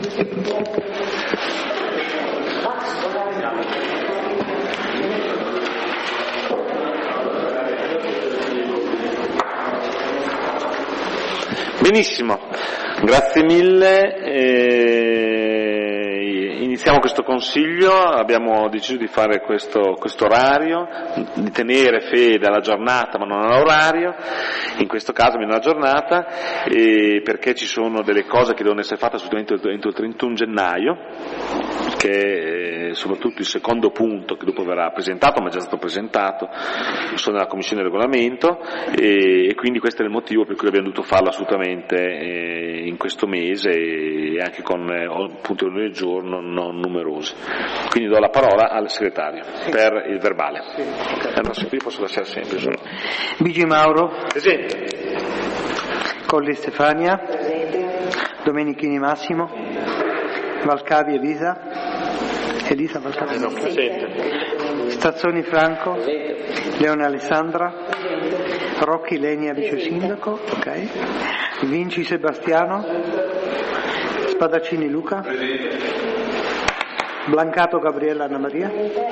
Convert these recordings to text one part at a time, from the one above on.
Benissimo, grazie mille. Iniziamo questo consiglio, abbiamo deciso di fare questo orario, di tenere fede alla giornata ma non all'orario, in questo caso almeno alla giornata, perché ci sono delle cose che devono essere fatte assolutamente entro il 31 gennaio, che è soprattutto il secondo punto che dopo verrà presentato, ma è già stato presentato, sono nella Commissione Regolamento, e quindi questo è il motivo per cui abbiamo dovuto farlo assolutamente in questo mese e anche con punti del giorno non numerosi. Quindi do la parola al segretario per il verbale. Qui posso lasciare sempre. Bigi Mauro. Presente. Colli Stefania. Presente. Domenichini Massimo. Valcavi Elisa. Elisa Valcavi. No, presente. Stazzoni Franco. Presente. Leone Alessandra. Presente. Rocchi Lenia vice sindaco. Ok. Vinci Sebastiano. Spadaccini Luca. Presente. Blancato Gabriella Anna Maria.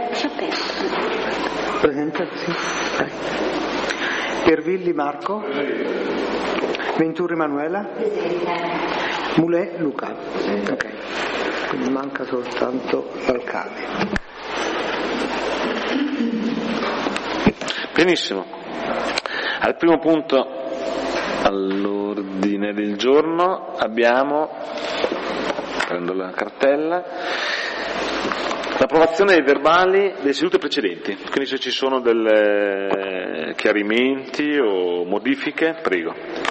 Presente? Sì. Okay. Pervilli Marco. Venturi Manuela. Mulè Luca. Ok. Quindi manca soltanto Valcavi. Benissimo. Al primo punto all'ordine del giorno abbiamo, prendo la cartella, l'approvazione dei verbali delle sedute precedenti, quindi se ci sono dei chiarimenti o modifiche, prego.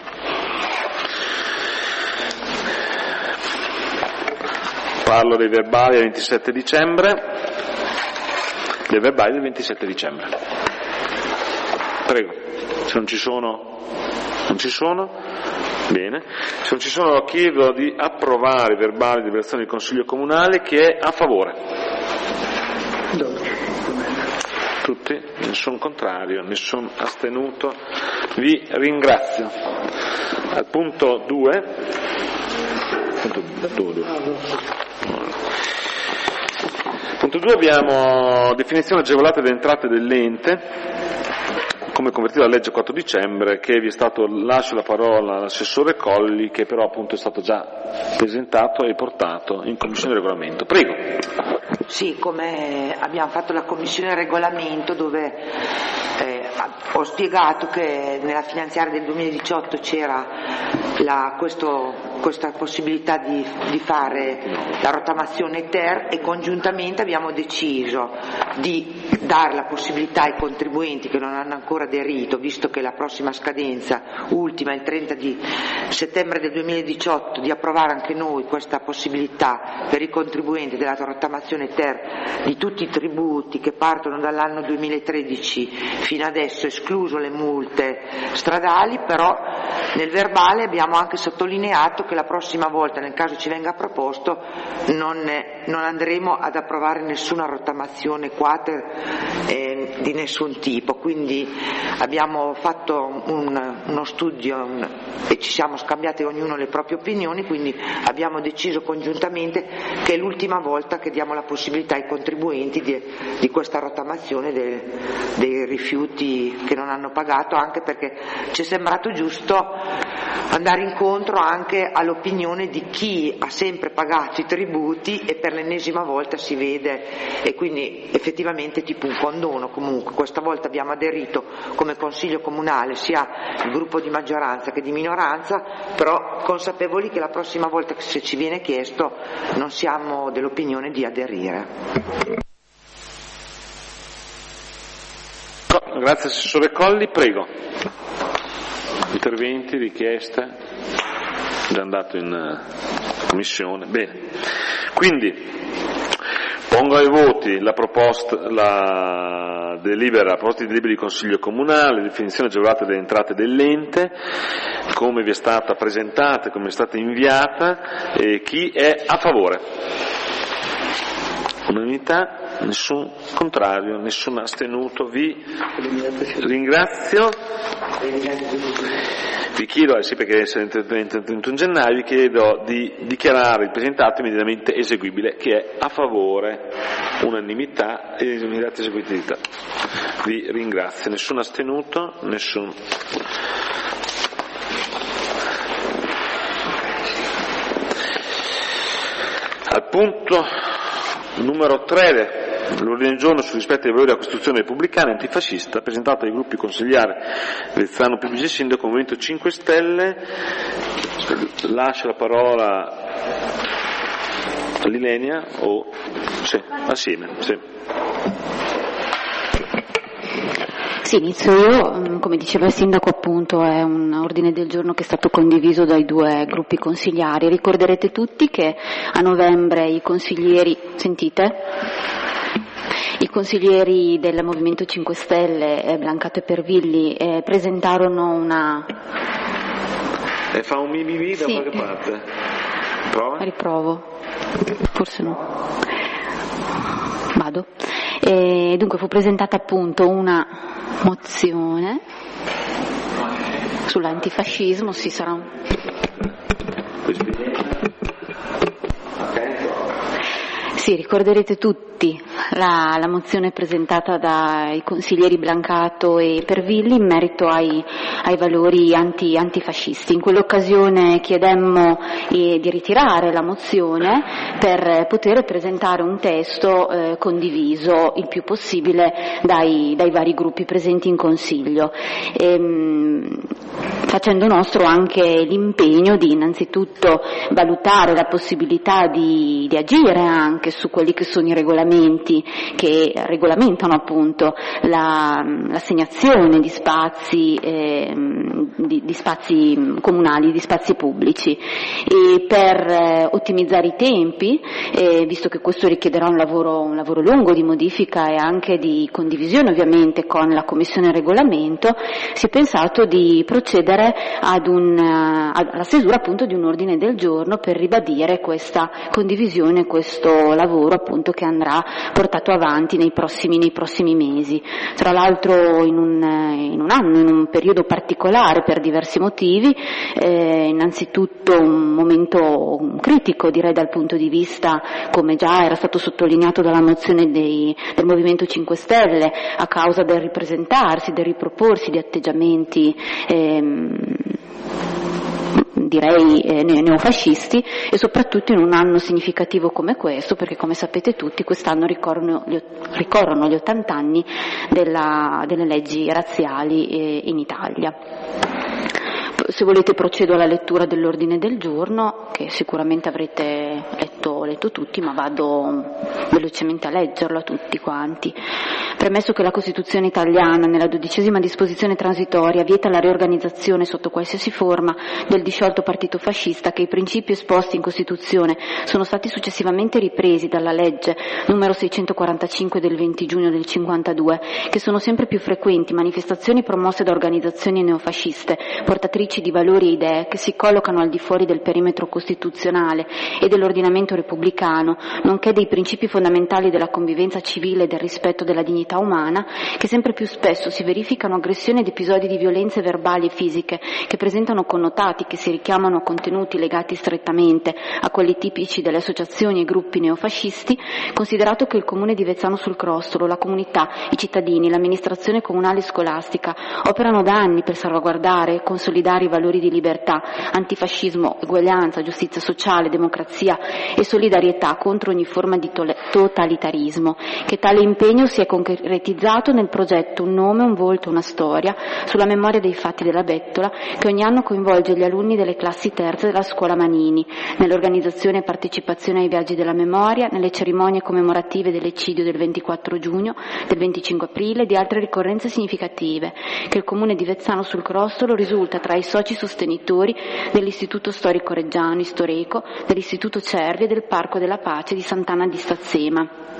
Parlo dei verbali del 27 dicembre, dei verbali del 27 dicembre. Prego, se non ci sono, non ci sono. Bene, se non ci sono chiedo di approvare i verbali di deliberazione del Consiglio Comunale. Chi è a favore? 12. Tutti? Nessun contrario, nessun astenuto. Vi ringrazio. Al punto 2. Punto 2 abbiamo definizione agevolata delle entrate dell'ente, come convertito dalla legge 4 dicembre, che vi è stato, lascio la parola all'assessore Colli, che però appunto è stato già presentato e portato in Commissione Regolamento. Prego. Sì, come abbiamo fatto la Commissione Regolamento, dove ho spiegato che nella finanziaria del 2018 c'era questa possibilità di fare la rottamazione ter, e congiuntamente abbiamo deciso di dare la possibilità ai contribuenti che non hanno ancora aderito, visto che la prossima scadenza ultima è il 30 di settembre del 2018, di approvare anche noi questa possibilità per i contribuenti della rottamazione ter di tutti i tributi che partono dall'anno 2013 fino adesso, escluso le multe stradali. Però nel verbale abbiamo anche sottolineato che la prossima volta, nel caso ci venga proposto, non andremo ad approvare nessuna rottamazione quater di nessun tipo. Quindi abbiamo fatto uno studio e ci siamo scambiati ognuno le proprie opinioni, quindi abbiamo deciso congiuntamente che è l'ultima volta che diamo la possibilità ai contribuenti di questa rottamazione dei rifiuti che non hanno pagato, anche perché ci è sembrato giusto andare incontro anche all'opinione di chi ha sempre pagato i tributi e per l'ennesima volta si vede, e quindi effettivamente tipo un condono. Comunque questa volta abbiamo aderito come Consiglio Comunale, sia il gruppo di maggioranza che di minoranza, però consapevoli che la prossima volta, se ci viene chiesto, non siamo dell'opinione di aderire. Grazie Assessore Colli, prego. Interventi, richieste? Già andato in commissione. Bene. Quindi pongo ai voti la proposta di delibera di Consiglio Comunale, definizione agevolata delle entrate dell'ente, come vi è stata presentata, come è stata inviata. Chi è a favore? Unanimità. nessun contrario, nessun astenuto. Vi ringrazio. Vi chiedo, sì, perché è il 31 gennaio, vi chiedo di dichiarare il presente atto immediatamente eseguibile, che è a favore, unanimità e immediata eseguibilità. Vi ringrazio. Nessun astenuto, nessun. Al punto numero 3 l'ordine del giorno sul rispetto dei valori della Costituzione repubblicana e antifascista, presentato dai gruppi consigliari Vezzano, Più Vice Sindaco, Movimento 5 Stelle. Lascio la parola all'Ilenia o sì, assieme. Sì. Sì, inizio io. Come diceva il Sindaco, appunto, è un ordine del giorno che è stato condiviso dai due gruppi consigliari. Ricorderete tutti che a novembre i consiglieri, i consiglieri del Movimento 5 Stelle, Blancato e Pervilli, presentarono una. Fa un mimimi da qualche parte? Prova? Riprovo. Forse no. Vado. Dunque fu presentata appunto una mozione sull'antifascismo, sì, sarà un. Sì, ricorderete tutti la mozione presentata dai consiglieri Blancato e Pervilli in merito ai valori antifascisti. In quell'occasione chiedemmo di ritirare la mozione per poter presentare un testo condiviso il più possibile dai vari gruppi presenti in Consiglio, facendo nostro anche l'impegno di innanzitutto valutare la possibilità di agire anche su quelli che sono i regolamenti che regolamentano appunto l'assegnazione di spazi comunali, di spazi pubblici, e per ottimizzare i tempi, visto che questo richiederà un lavoro lungo di modifica e anche di condivisione ovviamente con la Commissione Regolamento, si è pensato di procedere alla stesura appunto di un ordine del giorno per ribadire questa condivisione, questo lavoro appunto che andrà portato avanti nei prossimi mesi. Tra l'altro in un periodo particolare per diversi motivi, innanzitutto un momento critico, direi, dal punto di vista, come già era stato sottolineato dalla mozione del Movimento 5 Stelle, a causa del ripresentarsi, del riproporsi di atteggiamenti direi neofascisti, e soprattutto in un anno significativo come questo, perché come sapete tutti quest'anno ricorrono gli 80 anni delle leggi razziali in Italia. Se volete procedo alla lettura dell'ordine del giorno, che sicuramente avrete letto tutti, ma vado velocemente a leggerlo a tutti quanti. Premesso che la Costituzione italiana, nella 12ª disposizione transitoria, vieta la riorganizzazione sotto qualsiasi forma del disciolto partito fascista, che i principi esposti in Costituzione sono stati successivamente ripresi dalla legge numero 645 del 20 giugno del 52, che sono sempre più frequenti manifestazioni promosse da organizzazioni neofasciste, portatrici di valori e idee che si collocano al di fuori del perimetro costituzionale e dell'ordinamento repubblicano, nonché dei principi fondamentali della convivenza civile e del rispetto della dignità umana, che sempre più spesso si verificano aggressioni ed episodi di violenze verbali e fisiche che presentano connotati che si richiamano a contenuti legati strettamente a quelli tipici delle associazioni e gruppi neofascisti, considerato che il Comune di Vezzano sul Crostolo, la comunità, i cittadini, l'amministrazione comunale e scolastica operano da anni per salvaguardare e consolidare i valori di libertà, antifascismo, uguaglianza, giustizia sociale, democrazia e solidarietà contro ogni forma di totalitarismo, che tale impegno si è concretizzato nel progetto Un nome, un volto, una storia, sulla memoria dei fatti della Bettola, che ogni anno coinvolge gli alunni delle classi terze della scuola Manini, nell'organizzazione e partecipazione ai viaggi della memoria, nelle cerimonie commemorative dell'eccidio del 24 giugno, del 25 aprile e di altre ricorrenze significative, che il Comune di Vezzano sul Crostolo risulta tra i soci sostenitori dell'Istituto Storico Reggiano Istoreco, dell'Istituto Cervi e del Parco della Pace di Sant'Anna di Stazzema.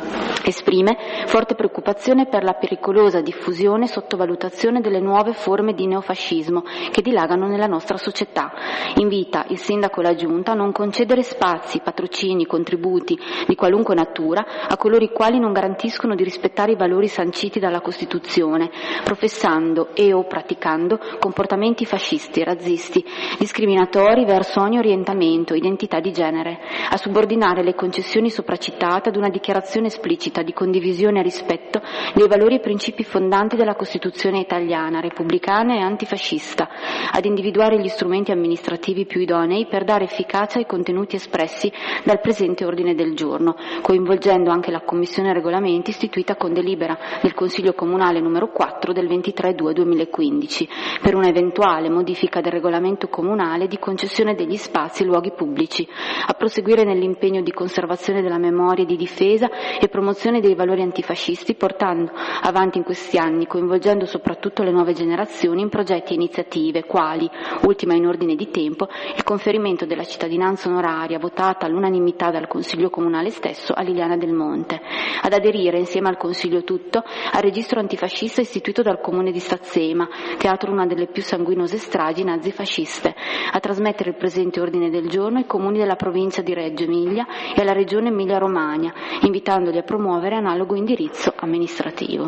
Esprime forte preoccupazione per la pericolosa diffusione e sottovalutazione delle nuove forme di neofascismo che dilagano nella nostra società. Invita il Sindaco e la Giunta a non concedere spazi, patrocini, contributi di qualunque natura a coloro i quali non garantiscono di rispettare i valori sanciti dalla Costituzione, professando e o praticando comportamenti fascisti, razzisti, discriminatori verso ogni orientamento, identità di genere, a subordinare le concessioni sopracitate ad una dichiarazione esplicita di condivisione e rispetto dei valori e principi fondanti della Costituzione italiana, repubblicana e antifascista, ad individuare gli strumenti amministrativi più idonei per dare efficacia ai contenuti espressi dal presente ordine del giorno, coinvolgendo anche la Commissione Regolamenti istituita con delibera del Consiglio Comunale numero 4 del 23/2/2015 per un'eventuale modifica del regolamento comunale di concessione degli spazi e luoghi pubblici, a proseguire nell'impegno di conservazione della memoria e di difesa e promozione dei valori antifascisti, portando avanti in questi anni, coinvolgendo soprattutto le nuove generazioni in progetti e iniziative quali, ultima in ordine di tempo, il conferimento della cittadinanza onoraria votata all'unanimità dal Consiglio Comunale stesso a Liliana del Monte, ad aderire insieme al Consiglio tutto al registro antifascista istituito dal Comune di Stazzema, teatro una delle più sanguinose stragi nazifasciste, a trasmettere il presente ordine del giorno ai comuni della provincia di Reggio Emilia e alla regione Emilia-Romagna, invitandoli a promuovere analogo indirizzo amministrativo.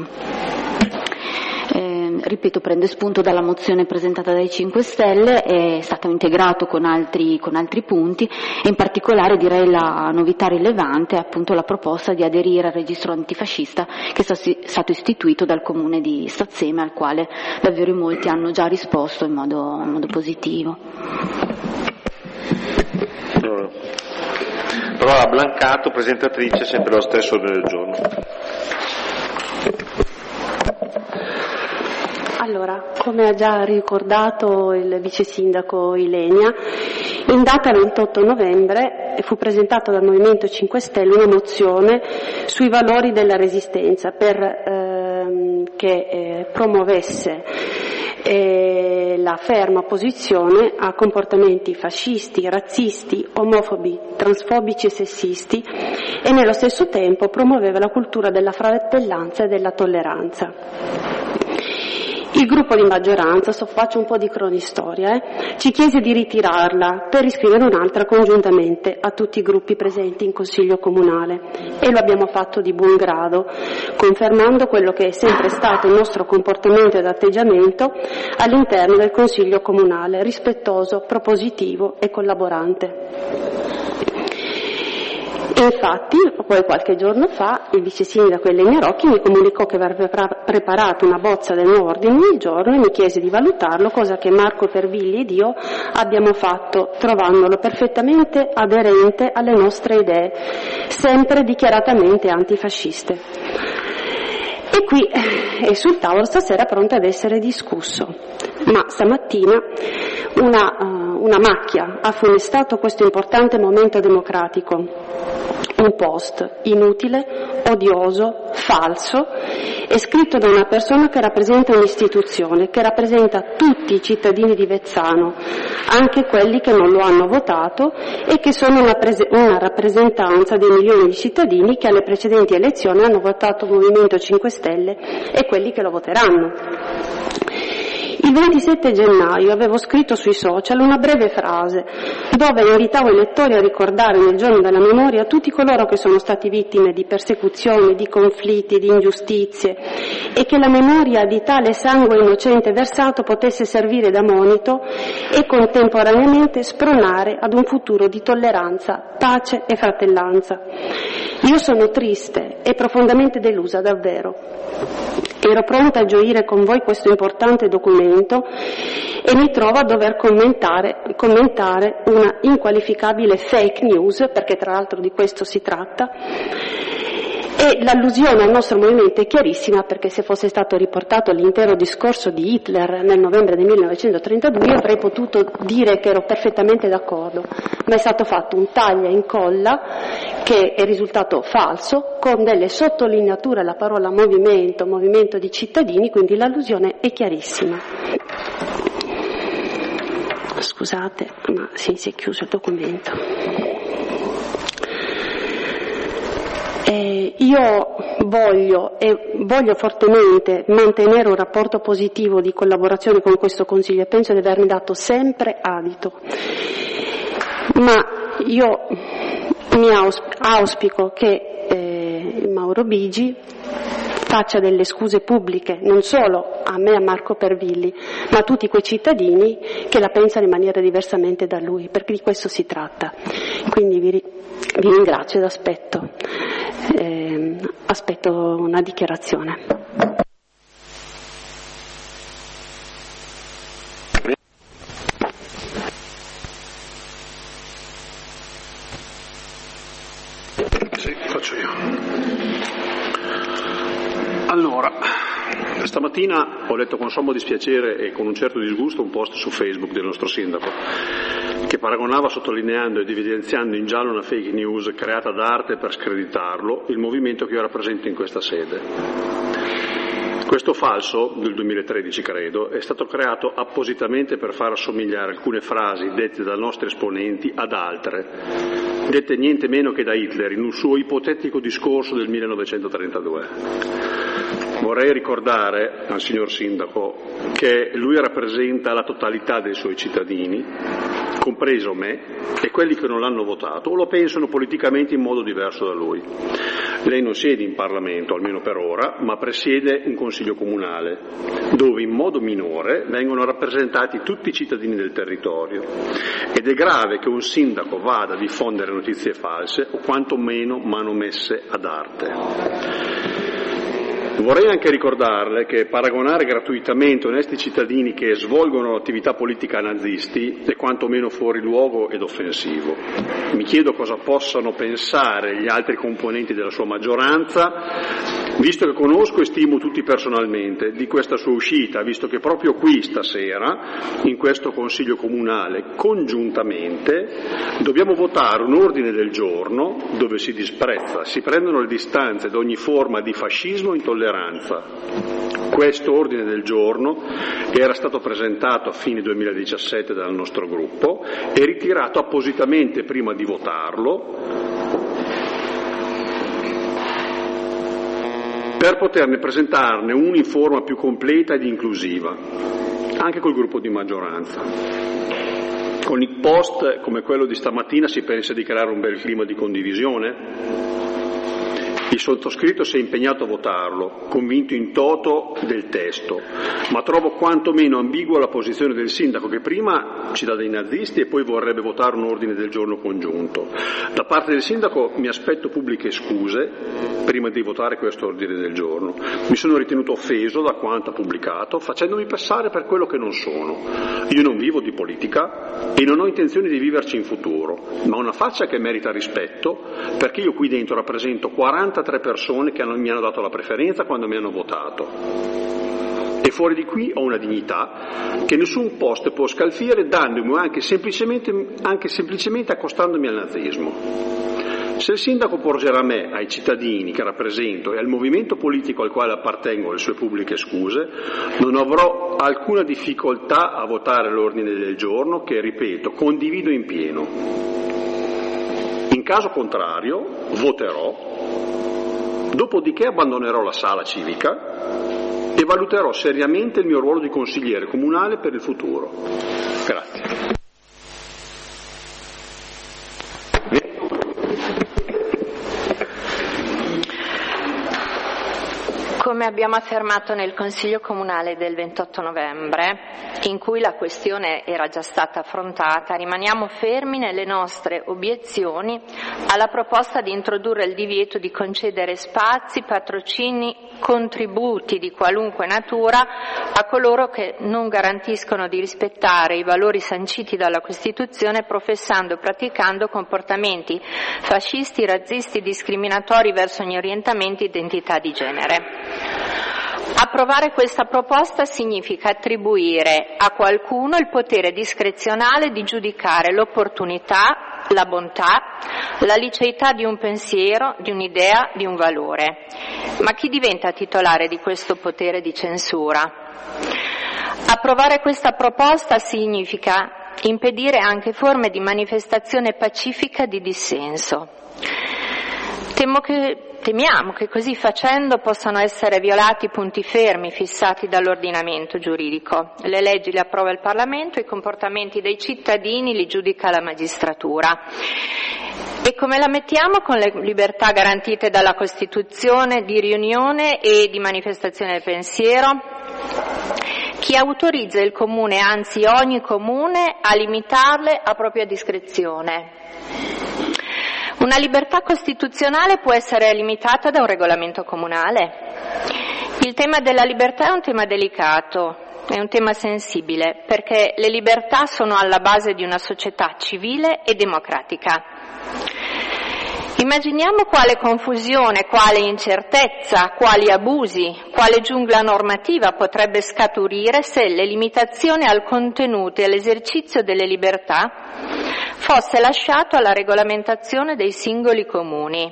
Ripeto, prende spunto dalla mozione presentata dai 5 Stelle, è stato integrato con altri punti e in particolare direi la novità rilevante è appunto la proposta di aderire al registro antifascista che è stato istituito dal Comune di Stazzema, al quale davvero in molti hanno già risposto in modo positivo. Parola a Blancato, presentatrice, sempre lo stesso ordine del giorno. Allora, come ha già ricordato il vice sindaco Ilenia, in data 28 novembre fu presentata dal Movimento 5 Stelle una mozione sui valori della resistenza che promuovesse la ferma opposizione a comportamenti fascisti, razzisti, omofobi, transfobici e sessisti e nello stesso tempo promuoveva la cultura della fratellanza e della tolleranza. Il gruppo di maggioranza, faccio un po' di cronistoria, ci chiese di ritirarla per riscrivere un'altra congiuntamente a tutti i gruppi presenti in Consiglio Comunale e lo abbiamo fatto di buon grado, confermando quello che è sempre stato il nostro comportamento ed atteggiamento all'interno del Consiglio Comunale, rispettoso, propositivo e collaborante. E infatti, poi qualche giorno fa, il vice sindaco Ilenia Rocchi mi comunicò che avrebbe preparato una bozza del nuovo ordine del giorno e mi chiese di valutarlo, cosa che Marco Pervilli ed io abbiamo fatto, trovandolo perfettamente aderente alle nostre idee, sempre dichiaratamente antifasciste. E qui è sul tavolo stasera pronto ad essere discusso, ma stamattina una macchia ha funestato questo importante momento democratico. Un post inutile, odioso, falso e scritto da una persona che rappresenta un'istituzione, che rappresenta tutti i cittadini di Vezzano, anche quelli che non lo hanno votato e che sono una rappresentanza dei milioni di cittadini che alle precedenti elezioni hanno votato il Movimento 5 Stelle e quelli che lo voteranno. Il 27 gennaio avevo scritto sui social una breve frase dove invitavo i lettori a ricordare nel giorno della memoria tutti coloro che sono stati vittime di persecuzioni, di conflitti, di ingiustizie e che la memoria di tale sangue innocente versato potesse servire da monito e contemporaneamente spronare ad un futuro di tolleranza, pace e fratellanza. Io sono triste e profondamente delusa davvero. Ero pronta a gioire con voi questo importante documento e mi trovo a dover commentare una inqualificabile fake news, perché tra l'altro di questo si tratta, e l'allusione al nostro movimento è chiarissima, perché se fosse stato riportato l'intero discorso di Hitler nel novembre del 1932 io avrei potuto dire che ero perfettamente d'accordo, ma è stato fatto un taglia e incolla che è risultato falso, con delle sottolineature alla parola movimento di cittadini, quindi l'allusione è chiarissima. Scusate, ma si è chiuso il documento. Io voglio fortemente mantenere un rapporto positivo di collaborazione con questo Consiglio e penso di avermi dato sempre adito, ma io auspico che Mauro Bigi faccia delle scuse pubbliche, non solo a me e a Marco Pervilli, ma a tutti quei cittadini che la pensano in maniera diversamente da lui, perché di questo si tratta. Quindi vi ringrazio ed aspetto una dichiarazione. Sì, faccio io. Allora, stamattina ho letto con sommo dispiacere e con un certo disgusto un post su Facebook del nostro sindaco che paragonava, sottolineando ed evidenziando in giallo una fake news creata d'arte per screditarlo, il movimento che io rappresento in questa sede. Questo falso, del 2013 credo, è stato creato appositamente per far assomigliare alcune frasi dette dai nostri esponenti ad altre, dette niente meno che da Hitler in un suo ipotetico discorso del 1932. Vorrei ricordare al signor Sindaco che lui rappresenta la totalità dei suoi cittadini, compreso me, e quelli che non l'hanno votato o lo pensano politicamente in modo diverso da lui. Lei non siede in Parlamento, almeno per ora, ma presiede un Consiglio comunale, dove in modo minore vengono rappresentati tutti i cittadini del territorio. Ed è grave che un sindaco vada a diffondere notizie false o quantomeno manomesse ad arte. Vorrei anche ricordarle che paragonare gratuitamente onesti cittadini che svolgono attività politica a nazisti è quantomeno fuori luogo ed offensivo. Mi chiedo cosa possano pensare gli altri componenti della sua maggioranza, visto che conosco e stimo tutti personalmente, di questa sua uscita, visto che proprio qui stasera, in questo Consiglio comunale, congiuntamente, dobbiamo votare un ordine del giorno dove si disprezza, si prendono le distanze da ogni forma di fascismo e intolleranza. Questo ordine del giorno era stato presentato a fine 2017 dal nostro gruppo e ritirato appositamente prima di votarlo per poterne presentarne uno in forma più completa ed inclusiva, anche col gruppo di maggioranza. Con i post come quello di stamattina si pensa di creare un bel clima di condivisione? Il sottoscritto si è impegnato a votarlo, convinto in toto del testo, ma trovo quantomeno ambigua la posizione del sindaco che prima ci dà dei nazisti e poi vorrebbe votare un ordine del giorno congiunto. Da parte del sindaco mi aspetto pubbliche scuse prima di votare questo ordine del giorno. Mi sono ritenuto offeso da quanto ha pubblicato, facendomi passare per quello che non sono. Io non vivo di politica e non ho intenzione di viverci in futuro, ma ho una faccia che merita rispetto, perché io qui dentro rappresento 43 persone che mi hanno dato la preferenza quando mi hanno votato. E fuori di qui ho una dignità che nessun post può scalfire, dandomi anche semplicemente accostandomi al nazismo. Se il sindaco porgerà a me, ai cittadini che rappresento e al movimento politico al quale appartengo le sue pubbliche scuse, non avrò alcuna difficoltà a votare l'ordine del giorno che, ripeto, condivido in pieno. In caso contrario, voterò, dopodiché abbandonerò la sala civica e valuterò seriamente il mio ruolo di consigliere comunale per il futuro. Grazie. Come abbiamo affermato nel Consiglio Comunale del 28 novembre, in cui la questione era già stata affrontata, rimaniamo fermi nelle nostre obiezioni alla proposta di introdurre il divieto di concedere spazi, patrocini, contributi di qualunque natura a coloro che non garantiscono di rispettare i valori sanciti dalla Costituzione professando e praticando comportamenti fascisti, razzisti, discriminatori verso ogni orientamento e identità di genere. Approvare questa proposta significa attribuire a qualcuno il potere discrezionale di giudicare l'opportunità, la bontà, la liceità di un pensiero, di un'idea, di un valore. Ma chi diventa titolare di questo potere di censura? Approvare questa proposta significa impedire anche forme di manifestazione pacifica di dissenso. Temo che Temiamo che così facendo possano essere violati punti fermi fissati dall'ordinamento giuridico. Le leggi le approva il Parlamento, i comportamenti dei cittadini li giudica la magistratura. E come la mettiamo con le libertà garantite dalla Costituzione di riunione e di manifestazione del pensiero? Chi autorizza il comune, anzi ogni comune, a limitarle a propria discrezione? Una libertà costituzionale può essere limitata da un regolamento comunale. Il tema della libertà è un tema delicato, è un tema sensibile, perché le libertà sono alla base di una società civile e democratica. Immaginiamo quale confusione, quale incertezza, quali abusi, quale giungla normativa potrebbe scaturire se le limitazioni al contenuto e all'esercizio delle libertà fosse lasciato alla regolamentazione dei singoli comuni.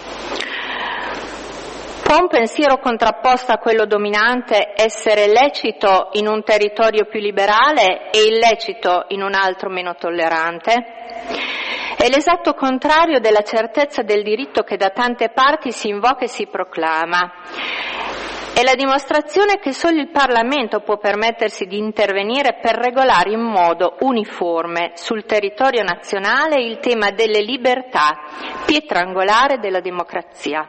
Può un pensiero contrapposto a quello dominante essere lecito in un territorio più liberale e illecito in un altro meno tollerante? È l'esatto contrario della certezza del diritto che da tante parti si invoca e si proclama. È la dimostrazione che solo il Parlamento può permettersi di intervenire per regolare in modo uniforme sul territorio nazionale il tema delle libertà, pietra angolare della democrazia.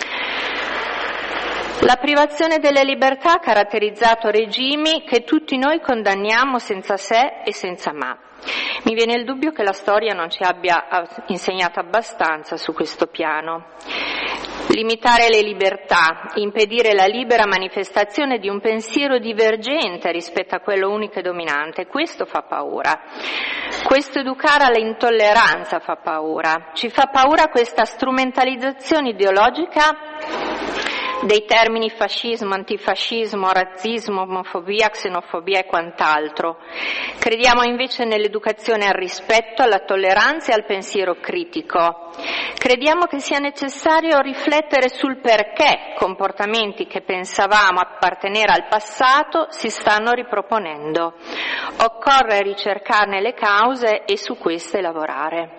La privazione delle libertà ha caratterizzato regimi che tutti noi condanniamo senza se e senza ma. Mi viene il dubbio che la storia non ci abbia insegnato abbastanza su questo piano. Limitare le libertà, impedire la libera manifestazione di un pensiero divergente rispetto a quello unico e dominante, questo fa paura. Questo educare all'intolleranza fa paura. Ci fa paura questa strumentalizzazione ideologica dei termini fascismo, antifascismo, razzismo, omofobia, xenofobia e quant'altro. Crediamo invece nell'educazione al rispetto, alla tolleranza e al pensiero critico. Crediamo che sia necessario riflettere sul perché comportamenti che pensavamo appartenere al passato si stanno riproponendo. Occorre ricercarne le cause e su queste lavorare.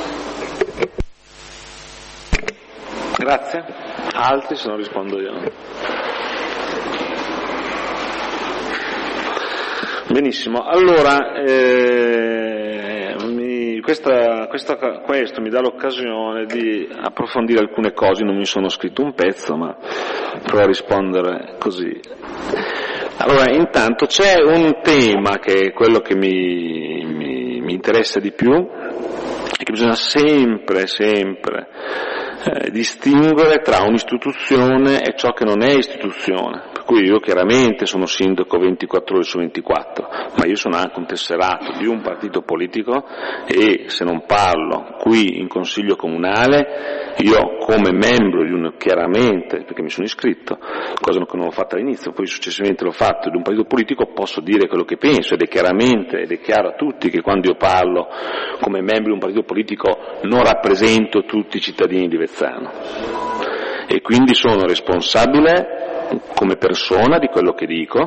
Grazie. Altri, se no rispondo io. Benissimo, allora questo mi dà l'occasione di approfondire alcune cose. Non mi sono scritto un pezzo, ma provo a rispondere così. Allora, intanto c'è un tema che è quello che mi interessa di più, e che bisogna sempre distinguere tra un'istituzione e ciò che non è istituzione. Per cui io chiaramente sono sindaco 24 ore su 24, ma io sono anche un tesserato di un partito politico, e se non parlo qui in consiglio comunale, io come membro di un, chiaramente, perché mi sono iscritto, cosa che non ho fatto all'inizio, poi successivamente l'ho fatto, di un partito politico, posso dire quello che penso, ed è chiaro a tutti che quando io parlo come membro di un partito politico non rappresento tutti i cittadini di Vezzano, e quindi sono responsabile come persona di quello che dico,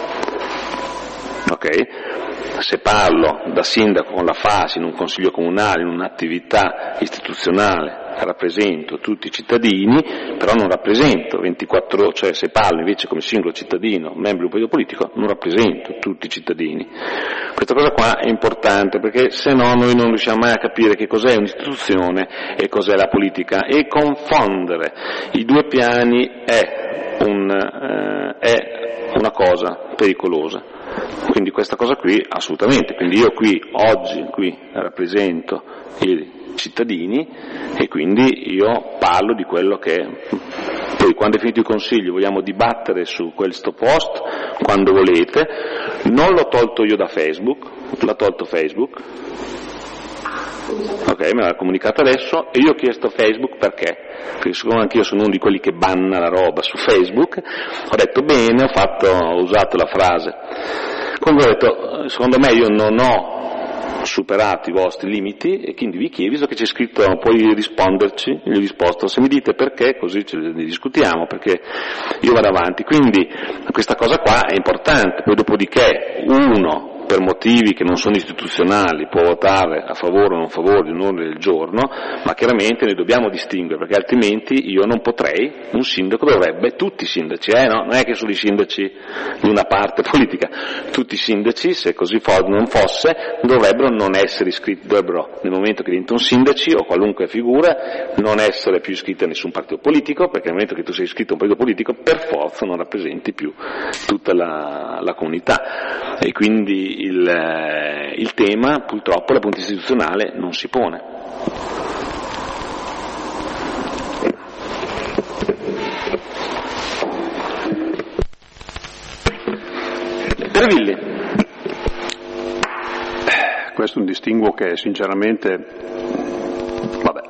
ok? Se parlo da sindaco con la FAS in un consiglio comunale, in un'attività istituzionale, rappresento tutti i cittadini, però non rappresento 24 ore, cioè se parlo invece come singolo cittadino, membro di un partito politico, non rappresento tutti i cittadini. Questa cosa qua è importante, perché se no noi non riusciamo mai a capire che cos'è un'istituzione e cos'è la politica, e confondere i due piani è una cosa pericolosa. Quindi questa cosa qui assolutamente, quindi io oggi rappresento i cittadini, e quindi io parlo di quello che è. Poi quando è finito il consiglio vogliamo dibattere su questo post quando volete. Non l'ho tolto io da Facebook, l'ha tolto Facebook, ok, me l'ha comunicato adesso, e io ho chiesto Facebook perché siccome anch'io sono uno di quelli che banna la roba su Facebook, ho detto bene, ho usato la frase, quando ho detto secondo me io non ho superato i vostri limiti, e quindi vi chiedo, visto che c'è scritto puoi risponderci, gli ho risposto se mi dite perché, così ne discutiamo, perché io vado avanti. Quindi questa cosa qua è importante. Poi dopodiché uno per motivi che non sono istituzionali può votare a favore o non a favore di un ordine del giorno, ma chiaramente noi dobbiamo distinguere, perché altrimenti io non potrei, un sindaco dovrebbe, tutti i sindaci, no? Non è che solo i sindaci di una parte politica, tutti i sindaci, se così non fosse, dovrebbero non essere iscritti, dovrebbero nel momento che diventano sindaci o qualunque figura non essere più iscritti a nessun partito politico, perché nel momento che tu sei iscritto a un partito politico per forza non rappresenti più tutta la comunità, e quindi il tema purtroppo dal punto di vista istituzionale non si pone. Pervilli. Questo è un distinguo che sinceramente, vabbè,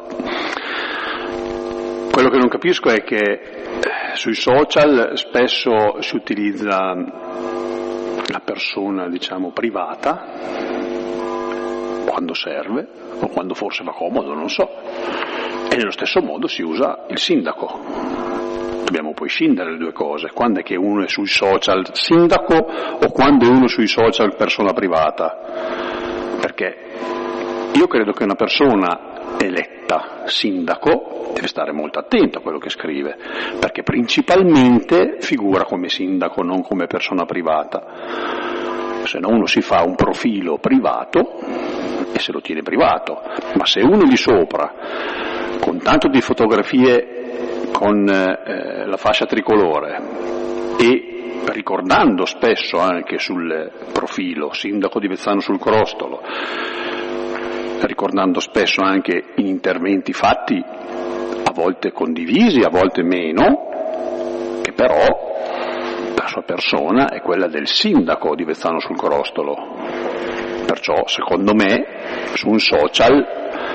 quello che non capisco è che sui social spesso si utilizza la persona, diciamo, privata, quando serve, o quando forse va comodo, non so, e nello stesso modo si usa il sindaco. Dobbiamo poi scindere le due cose, quando è che uno è sui social sindaco o quando è uno sui social persona privata. Perché io credo che una persona eletta sindaco deve stare molto attento a quello che scrive, perché principalmente figura come sindaco, non come persona privata. Se no uno si fa un profilo privato e se lo tiene privato, ma se uno di sopra, con tanto di fotografie con la fascia tricolore e ricordando spesso anche sul profilo sindaco di Vezzano sul Crostolo, ricordando spesso anche in interventi fatti a volte condivisi, a volte meno, che però la sua persona è quella del sindaco di Vezzano sul Crostolo. Perciò secondo me su un social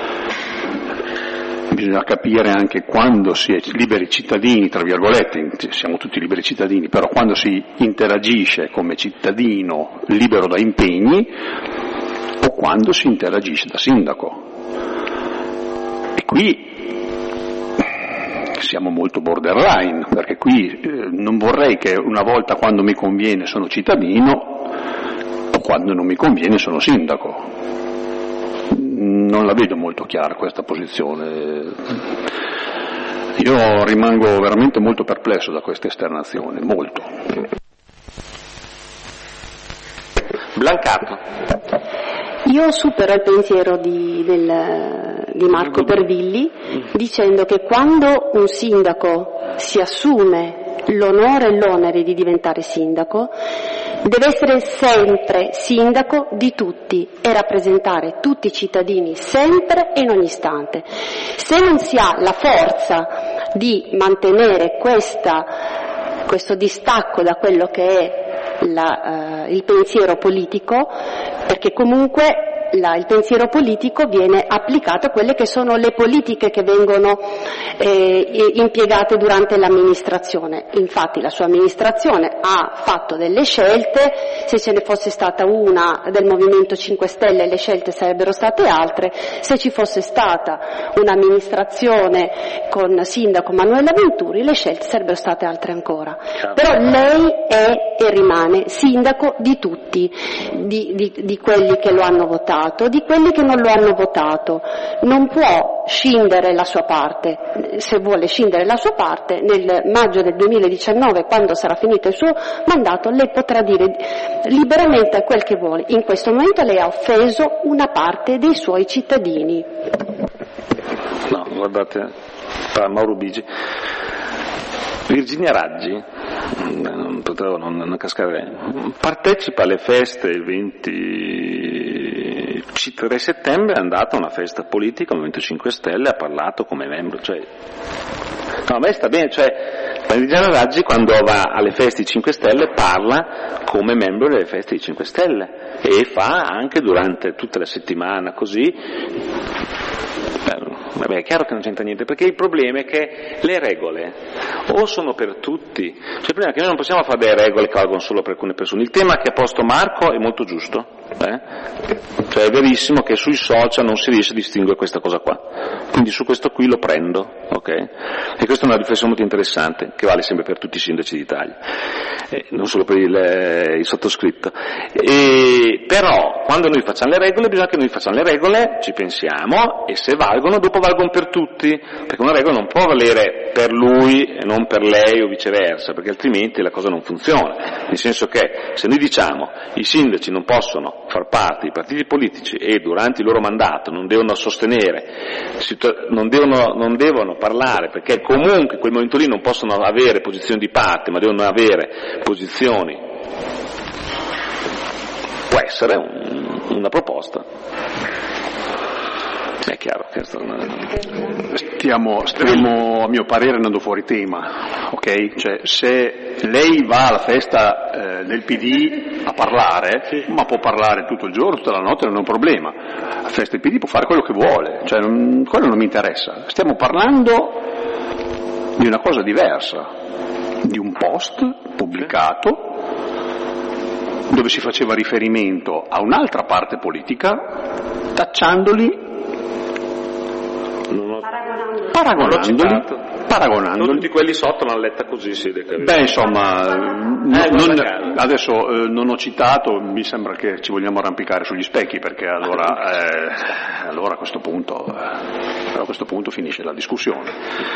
bisogna capire anche quando si è liberi cittadini, tra virgolette, siamo tutti liberi cittadini, però quando si interagisce come cittadino libero da impegni o quando si interagisce da sindaco. E qui siamo molto borderline, perché qui non vorrei che una volta quando mi conviene sono cittadino o quando non mi conviene sono sindaco. Non la vedo molto chiara questa posizione. Io rimango veramente molto perplesso da questa esternazione, molto. Blancato. Io supero il pensiero di Marco Pervilli dicendo che quando un sindaco si assume l'onore e l'onere di diventare sindaco deve essere sempre sindaco di tutti e rappresentare tutti i cittadini sempre e in ogni istante. Se non si ha la forza di mantenere questo distacco da quello che è il pensiero politico, perché comunque il pensiero politico viene applicato a quelle che sono le politiche che vengono impiegate durante l'amministrazione. Infatti la sua amministrazione ha fatto delle scelte, se ce ne fosse stata una del Movimento 5 Stelle le scelte sarebbero state altre, se ci fosse stata un'amministrazione con sindaco Manuela Venturi le scelte sarebbero state altre ancora. Però lei è e rimane sindaco di tutti, di quelli che lo hanno votato, di quelli che non lo hanno votato. Non può scindere la sua parte. Se vuole scindere la sua parte, nel maggio del 2019, quando sarà finito il suo mandato, lei potrà dire liberamente quel che vuole. In questo momento lei ha offeso una parte dei suoi cittadini. No, guardate, Mauro Bigi. Virginia Raggi, non potevo non cascare, partecipa alle feste il 23 settembre, è andata a una festa politica, al Movimento 5 Stelle, ha parlato come membro, no, a me sta bene, Virginia Raggi quando va alle feste di 5 Stelle parla come membro delle feste di 5 Stelle e fa anche durante tutta la settimana così. Vabbè, è chiaro che non c'entra niente, perché il problema è che le regole o sono per tutti, il problema è che noi non possiamo fare delle regole che valgono solo per alcune persone. Il tema che ha posto Marco è molto giusto, Cioè è verissimo che sui social non si riesce a distinguere questa cosa qua, quindi su questo qui lo prendo, ok? E questa è una riflessione molto interessante, che vale sempre per tutti i sindaci d'Italia, non solo per il sottoscritto. Però quando noi facciamo le regole bisogna che noi facciamo le regole, ci pensiamo, e se valgono, dopo valgono per tutti, perché una regola non può valere per lui e non per lei o viceversa, perché altrimenti la cosa non funziona, nel senso che se noi diciamo i sindaci non possono far parte dei partiti politici e durante il loro mandato non devono sostenere, non devono parlare, perché comunque in quel momento lì non possono avere posizioni di parte, ma devono avere posizioni, può essere una proposta. È chiaro che stiamo a mio parere andando fuori tema, ok? Cioè, se lei va alla festa del PD a parlare, ma può parlare tutto il giorno, tutta la notte, non è un problema. La festa del PD può fare quello che vuole, cioè quello non mi interessa. Stiamo parlando di una cosa diversa, di un post pubblicato dove si faceva riferimento a un'altra parte politica, tacciandoli, paragonandoli. Tutti quelli sotto l'hanno letta così, sì. Beh, insomma, adesso non ho citato, mi sembra che ci vogliamo arrampicare sugli specchi, perché allora a questo punto finisce la discussione.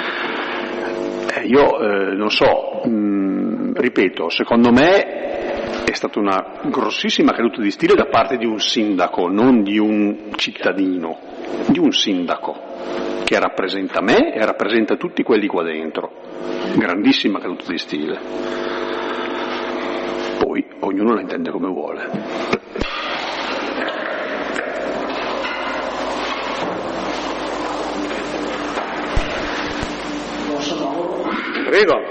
Io non so, ripeto, secondo me è stata una grossissima caduta di stile da parte di un sindaco, non di un cittadino, di un sindaco che rappresenta me e rappresenta tutti quelli qua dentro. Grandissima caduta di stile. Poi ognuno la intende come vuole. Prego.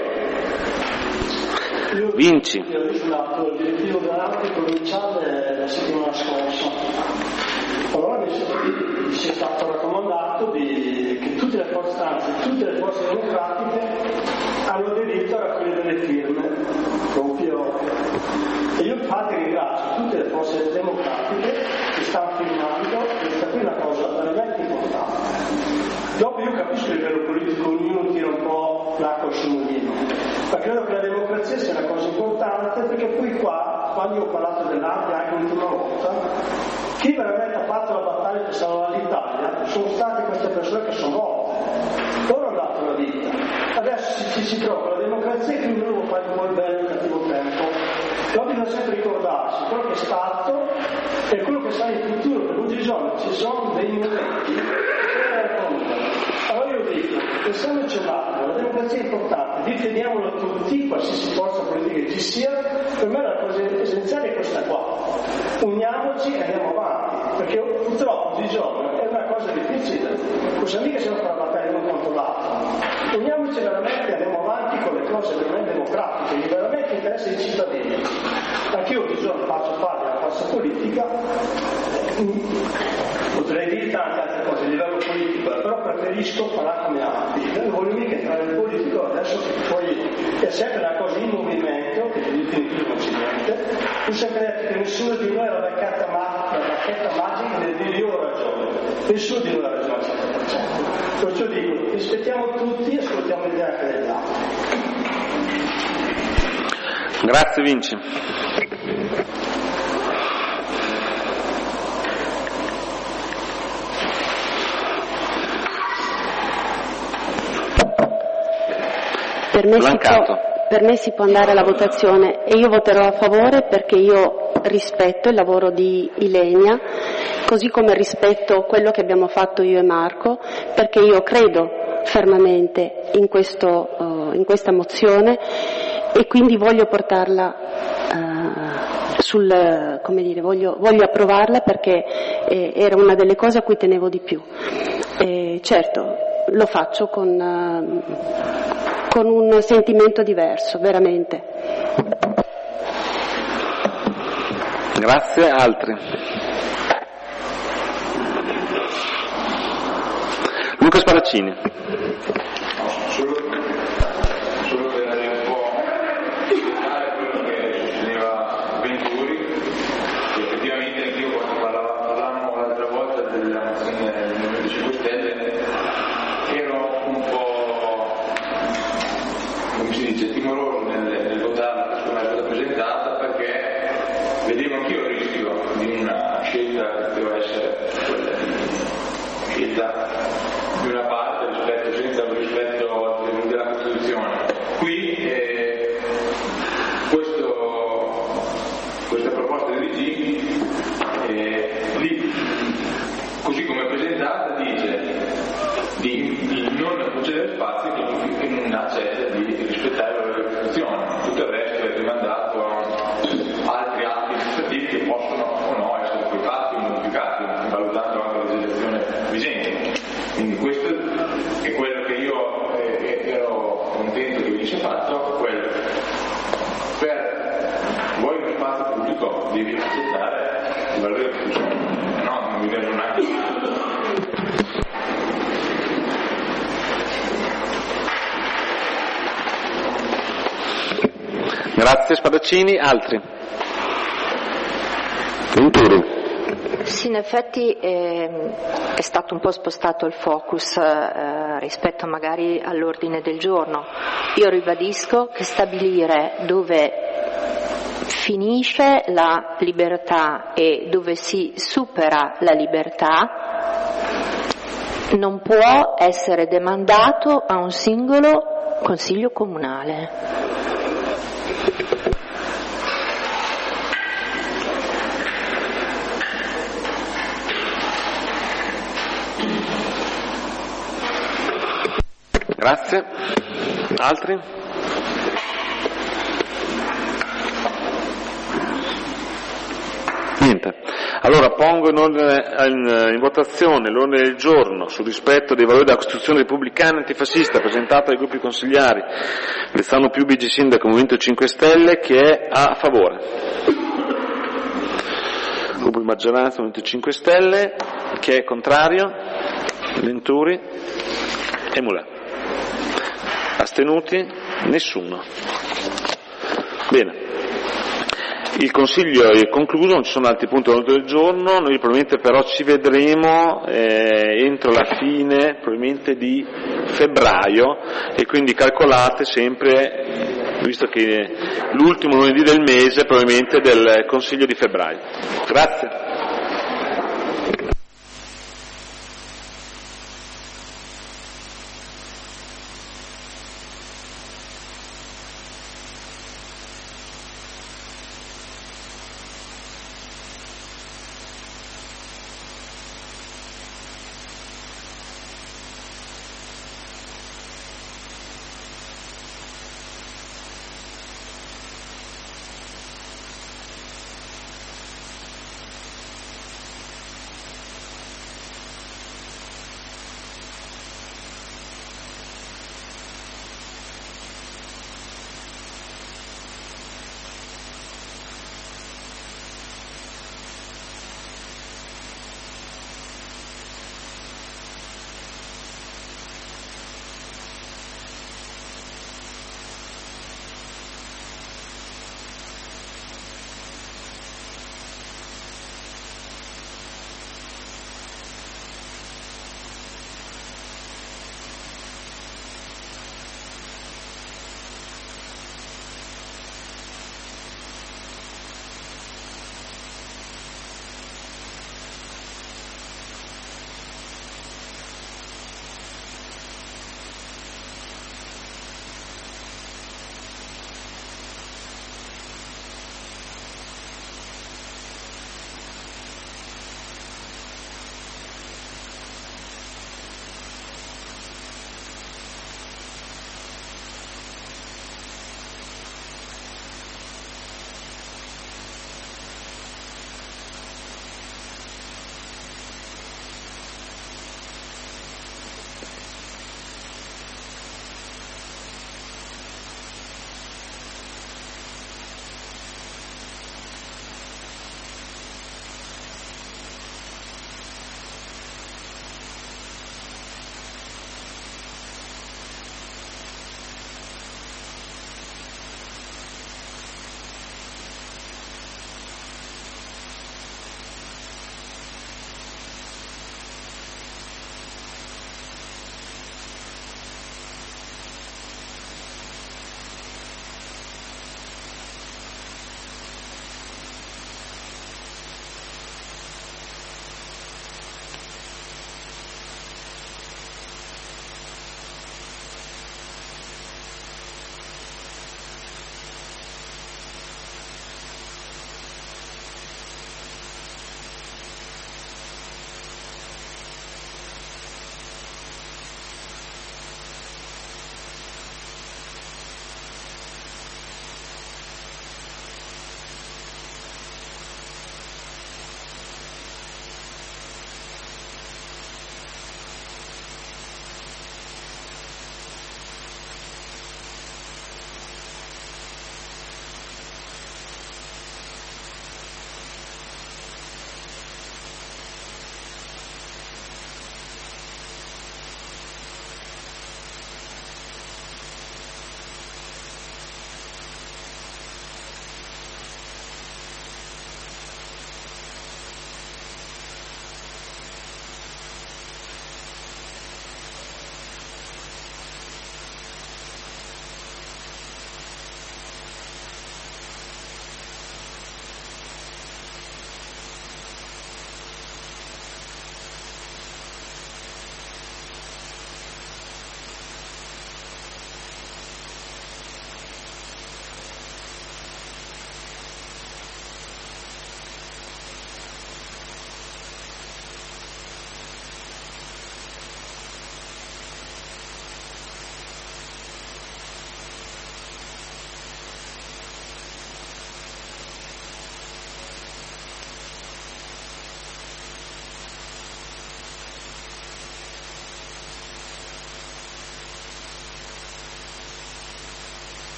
Vinci. Io ho risultato il direttivo dell'arte provinciale la settimana scorsa. Allora mi è stato raccomandato che tutte le forze, anzi tutte le forze democratiche hanno diritto a raccogliere le firme proprio. E io infatti ringrazio tutte le forze democratiche che stanno firmando, questa qui è una cosa veramente importante. Dopo io capisco che a livello politico ognuno tira un po' l'acqua sul mulino, ma credo che la democrazia sia una cosa importante, perché poi qua, quando io ho parlato dell'arte anche l'ultima volta, chi veramente ha fatto la battaglia per salvare l'Italia sono state queste persone che sono morte. Loro hanno dato la vita. Adesso si trova la democrazia e quindi uno fa un po' il bello e il cattivo tempo. Però bisogna sempre ricordarsi quello che è stato e quello che sarà in futuro, perché ogni giorno ci sono dei momenti che raccontano. Allora io dico, pensandoci un attimo, la democrazia è importante, difendiamola tutti, qualsiasi forza politica che ci sia, per me la cosa essenziale è questa qua. Uniamoci e andiamo avanti, perché purtroppo ogni giorno è una cosa difficile, possiamo mica se non fare la battaglia uno contro l'altro. Uniamoci veramente e andiamo avanti con le cose veramente democratiche, che veramente interessano i cittadini. Anch'io ogni giorno faccio parte della forza politica, potrei dire tante altre cose a livello politico, però preferisco parlare come altri. Non voglio mica entrare nel politico adesso, che poi è sempre una cosa in movimento, che di definitivo non c'è niente. Tu sempre detto che nessuno di noi ha la bacchetta magica nel dire io ho ragione, nessuno di noi ha ragione al 100%. Perciò dico, rispettiamo tutti e ascoltiamo l'idea anche degli altri. Grazie Vinci. Per me si può andare alla votazione e io voterò a favore, perché io rispetto il lavoro di Ilenia, così come rispetto quello che abbiamo fatto io e Marco, perché io credo fermamente in questa mozione e quindi voglio portarla voglio approvarla, perché era una delle cose a cui tenevo di più. Certo, lo faccio con un sentimento diverso, veramente. Grazie, altri. Luca Sparaccini. Solo per dare un po' quello che sosteneva Venturi, effettivamente anch'io quando parlavamo timoroso nel votarla per come è stata presentata, perché vedevo anch'io il rischio di una scelta che poteva essere quella scelta di una parte senza il rispetto della Costituzione. Qui questa proposta di DG, così come è presentata, dice di non concedere spazio che non accetta di rispettare la Costituzione. Tutto il resto è demandato a altri atti amministrativi che possono o no essere poi fatti o modificati, valutando anche la legislazione vigente. Quindi questo è quello che io ero contento che venisse fatto, quello. Per voi uno spazio pubblico devi accettare il valore della Costituzione, no, non vi vedo un attimo. Grazie Spadaccini. Altri? Sì, in effetti è stato un po' spostato il focus rispetto magari all'ordine del giorno. Io ribadisco che stabilire dove finisce la libertà e dove si supera la libertà non può essere demandato a un singolo consiglio comunale. Grazie. Altri? Niente. Allora pongo in votazione l'ordine del giorno sul rispetto dei valori della Costituzione repubblicana antifascista presentato dai gruppi consigliari Vezzano più BG Sindaco Movimento 5 Stelle. Chi è a favore? Gruppo di maggioranza Movimento 5 Stelle. Chi è contrario? Venturi e Mulà. Astenuti? Nessuno. Bene. Il Consiglio è concluso, non ci sono altri punti all'ordine del giorno, noi probabilmente però ci vedremo entro la fine probabilmente di febbraio e quindi calcolate sempre, visto che l'ultimo lunedì del mese probabilmente del Consiglio di febbraio. Grazie.